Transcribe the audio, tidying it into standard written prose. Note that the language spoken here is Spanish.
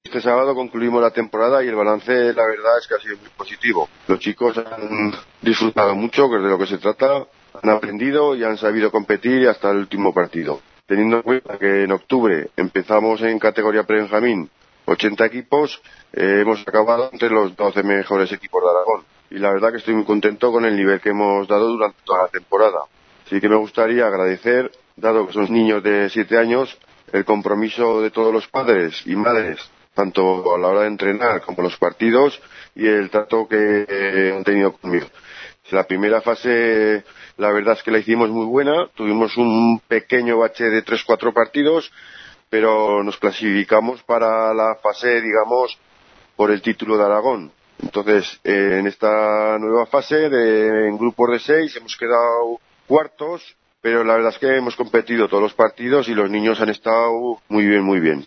Este sábado concluimos la temporada y el balance, la verdad, es que ha sido muy positivo. Los chicos han disfrutado mucho, que es de lo que se trata, han aprendido y han sabido competir hasta el último partido. Teniendo en cuenta que en octubre empezamos en categoría pre-Benjamín 80 equipos, hemos acabado entre los 12 mejores equipos de Aragón. Y la verdad que estoy muy contento con el nivel que hemos dado durante toda la temporada. Así que me gustaría agradecer, dado que son niños de 7 años, el compromiso de todos los padres y madres, tanto a la hora de entrenar como los partidos, y el trato que han tenido conmigo. La primera fase, la verdad es que la hicimos muy buena, tuvimos un pequeño bache de 3-4 partidos, pero nos clasificamos para la fase, digamos, por el título de Aragón. Entonces, en esta nueva fase, en grupos de 6, hemos quedado cuartos, pero la verdad es que hemos competido todos los partidos y los niños han estado muy bien, muy bien.